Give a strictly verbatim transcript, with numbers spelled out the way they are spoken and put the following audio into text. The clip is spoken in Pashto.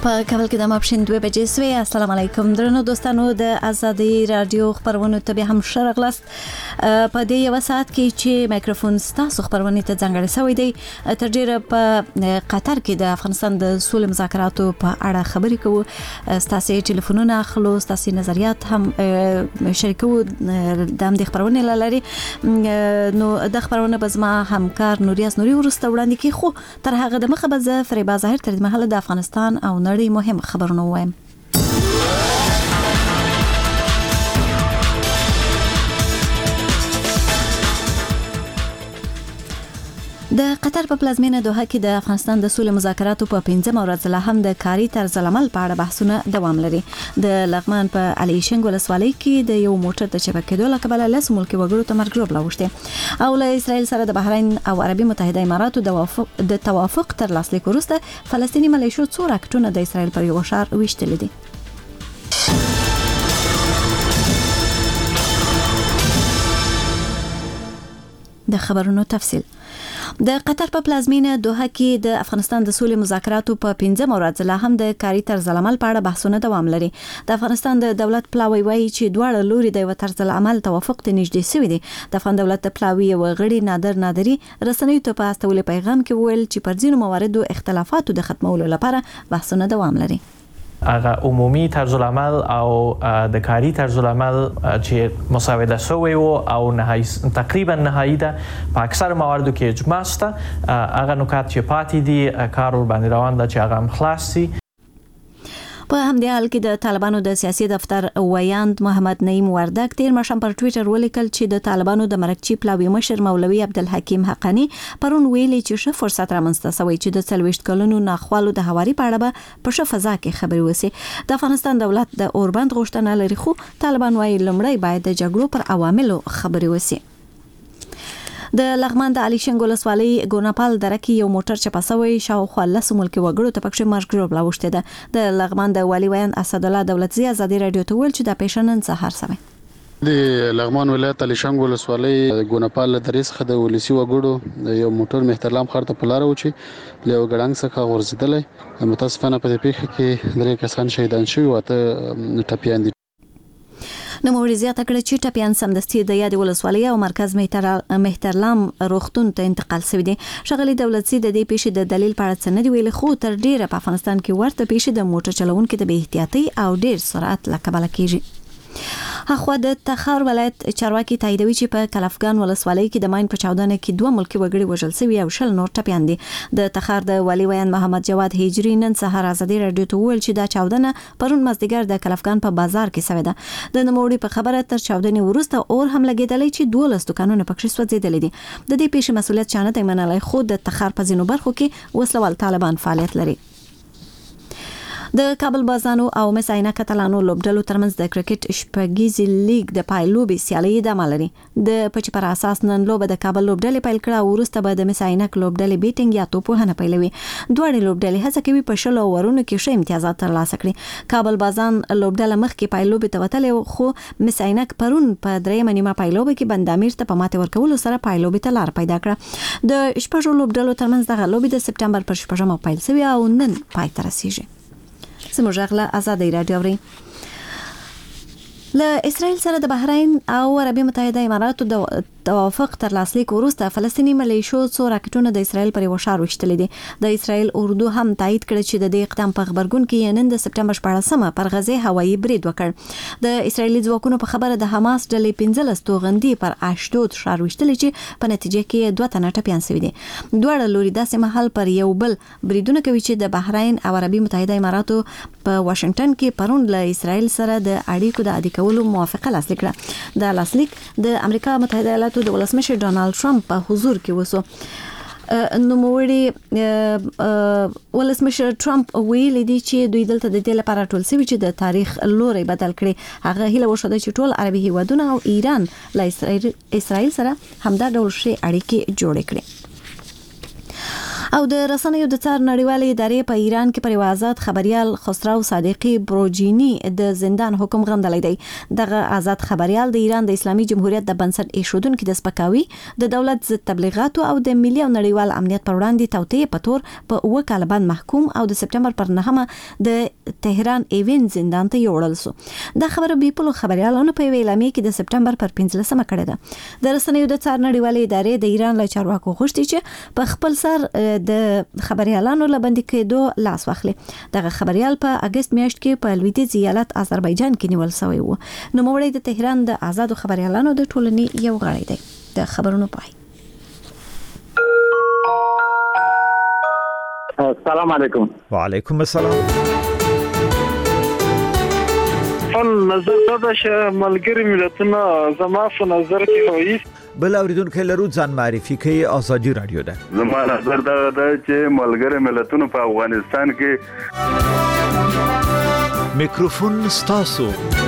په کابل کې د ماپښین دوه بجې سوې. السلام علیکم درنو دوستانو، د ازادي رادیو خبرونه ته به هم شرغلست په دې یو ساعت کې چې مایکروفون ستاسو خبرونه ته ځانګړی شوی دی. تر ډیره په قطر کې د افغانستان د سولې مذاکراتو په اړه خبرې کوو، ستاسو ټلیفونونه اخلو، ستاسو نظریات هم شریکو د هم د خبرونه لري. نو د خبرونه به زما همکار نوریاس نوري ورسته وړاندې کی، خو تر هغه د مخه به زه فریبا ظاهر تر دې مهاله د افغانستان او نړۍ مهم خبرونه وایم. د قطر په پلازمینه دوحه کې د افغانستان د سولې مذاکراتو په پنځمه ورځ لا هم د کاري طرز العمل په اړه بحثونه دوام لري. د لغمان په علي شنګ ولسوالۍ کې د یو موټر د چپه کېدو له کبله لس ملکي وګړو ته مرګ ژوبله وشته او له اسرائیل سره د بحرین او عربي متحده اماراتو د توافق تر لاسلیک وروسته فلسطیني ملیشو څو راکټونه د اسرائیل پر یو ښار ویشتل دي. د خبرونو تفصیل. د قطر په پلازمینه دوحه کې د افغانستان د سولې مذاکراتو په پنځمه ورځ لا هم د کاري طرز العمل په اړه بحثونه دوام لري. د افغانستان د دولت پلاوی وایي چې دواړه لوري د یو طرز العمل توافق ته نږدې شوي دي. د افغان دولت د پلاوی یو غړي نادر نادری رسنیو ته په استولې پیغام کې ویل چې پر ځینو مواردو اختلافاتو د ختمولو لپاره بحثونه دوام لري. هغه عمومي طرز العمل او د کاري طرز العمل چې مساوده شوی او او نهایی تقریبا نهایی ده په اکثر مواردو کې اجماع شته. هغه نکات چې پاتې دي کار ور باندې روان ده چې هغه هم خلاص شي. په همدې حال کې د طالبانو د سیاسي دفتر ویاند محمد نعیم وردک تیر ماښام پر ټویټر ولیکل چې د طالبانو د مرکچی پلاوی مشر مولوي عبدالحکیم حقانی پرون ویلي چې ښه فرصت رامنځته شوی چې د څلوېښت کلونو ناخوالو د هواري په اړه به په ښه فضا کې خبرې وشي. د افغانستان دولت د اوربند غوښتنه لري، خو طالبان وايي لومړی باید د جګړو پر عواملو خبرې وشي. د لغمان د علي شنګ ولسوالۍ ګوناپال دره کې یو موټر چپه شوی، شاوخوا لس ملکي وګړو ته پکې مرګ ژوبله وشته ده. د لغمان د والي ویاند اسد الله دولتزی ازادي رادیو ته ویل چې د پیښنن سهار سوي. د لغمان ولایت علي شنګ ولسوالۍ ګوناپال درې څخه د ولسی وګړو یو موټر مهترلام ښار ته په لاره و چې له یو ګړنګ څخه غورځېدلی. متاسفانه په دې پیښه کې درې کسان شهیدان شوي او اته ټپیان دي. نوموړي زیاته کړه چې ټپیان سمدستي د یادې ولسوالۍ او مرکز مهترلام روغتون ته انتقال شوي دي. ښاغلي دولتزی د دې پیښې د دلیل په اړه څه نه دي ویلي، خو تر ډیره په افغانستان کې ورته پیښې د موټر چلوونکو د بې احتیاطۍ او ډیر سرعت له کبله کیږي. هغه د تخار ولایت چارواکي تاییدوي چې په کلفګان ولسوالۍ کې د ماین په چاودنه کې دوه ملکي وګړي وژل شوي او شل نور ټپیان دي. د تخار د والي ویاند محمد جواد هجری نن سهار ازادي رادیو ته ویل چې دا چاودنه پرون مازدیګر د کلفګان په بازار کې شوې ده. د نوموړي په خبره تر چاودنې وروسته اور هم لګېدلی چې دولس دوکانونه پکې سوځېدلي دي. د دې پیښې مسؤلیت چا نه دی منلی، خو د تخار په ځینو برخو کې وسلوال طالبان فعالیت لري. د کابل بازانو او مس عینه کتلانو لوبډلو ترمنځ د کرکټ شپږیزې لیګ د پایلوبې سیالۍ ادامه لري. د پچ پر اساس نن لوبه د کابل لوبډلې پیل کړه او وروسته به د مس عینه لوبډلې بیټینګ یا توپوهنه پیلوي. دوه لوبډلې هڅه کوي په شلو ورونو کې ښه امتیازات ترلاسه کړي. کابل بازان لوبډله مخکې پایلوبې ته وتلې، خو مس عینه پرون په دریمه نیمه پایلوبې کې بندامیر ته په ماته ورکولو سره پایلوبې ته لار پیدا کړه. د شپږو لوبډلو ترمنځ دغه لوبې د سپټمبر پر شپږمه پیل شوې او نن پای ته رسیږي. زموږ غلا ازادي رادیو اوري. له اسرائیل سره د بحرین او عربي متحده اماراتو د توافق تر لاسلیک وروسته فلسطیني ملیشو څو راکټونه د اسرائیل پر یو ښار ویشتل دي. د اسرائیل اردو هم تایید کړ چې د دې اقدام په خبرګون کې نن د سپټمبر شپاړسمه پر غزه هوایي برید وکړ. د اسرائیلي ځواکونو په خبره د حماس ډلې پنځلس توغندي پر اشدود ښار ویشتل چې په نتیجه کې دوه تنه ټپیان شوي دي. دواړه لوري داسې مهال پر یو بل بریدونه کوي چې د بحرین او عربي متحده اماراتو په واشنگټن کې پرون له اسرائیل سره د اړیکو د عادي کولو موافقه لاسلیک کړه. د لاسلیک د امریکا متحده ایالاتو د ولسمشر ډونالد ټرمپ په حضور کې وسو. نوموړي ولسمشر ټرمپ ویلي دی چې دوی دلته د دې لپاره ټول سوي چې د تاریخ لوري بدل کړي. هغه هیله وشوده چې ټول عربي هیوادونه او ایران له اسرائیل سره همدا ډول شي اړیکې جوړې کړي. او د رسنیو د څار نړیوالې ادارې په ایران کې پر آزاد خبريال خسرو صادقي بروجینی د زندان حکم غندلی دی. دغه آزاد خبريال د ایران د اسلامي جمهوریت د بنسټ ایښودونکو د سپکاوي د دولت ضد تبلیغاتو او د ملي او نړیوال امنیت پر وړاندې توطئې په تور په اوه کال باندې محکوم او د سپټمبر پر نهمه د تهران ایوین زندان ته یوړل شو. دا خبره بیپلو خبريالانو په اعلامیه کې د سپټمبر پر پنځلسمه کړې ده. د رسنیو د څار نړیوالې ادارې د ایران له چارواکو غوښتي چې په خپل سر د خبريالانو لبندي کېدو لاس واخلي. دغه خبريال په اگست میاشت کې په لویدیځ ایالت آذربایجان کې نیول شوی و. نوموړی د تهران د آزادو خبريالانو د ټولنې یو غړی دی. د خبرونو پای. السلام علیکم. وعلیکم السلام. خپل نظر دا چې ملګری ملتونه زما په نظر کې وایي بل اوریدونکو لرو ځان معرفي کوي ازادي رادیو ده. زما نظر دا ده چې ملګری ملتونه په افغانستان کې میکروفون ستاسو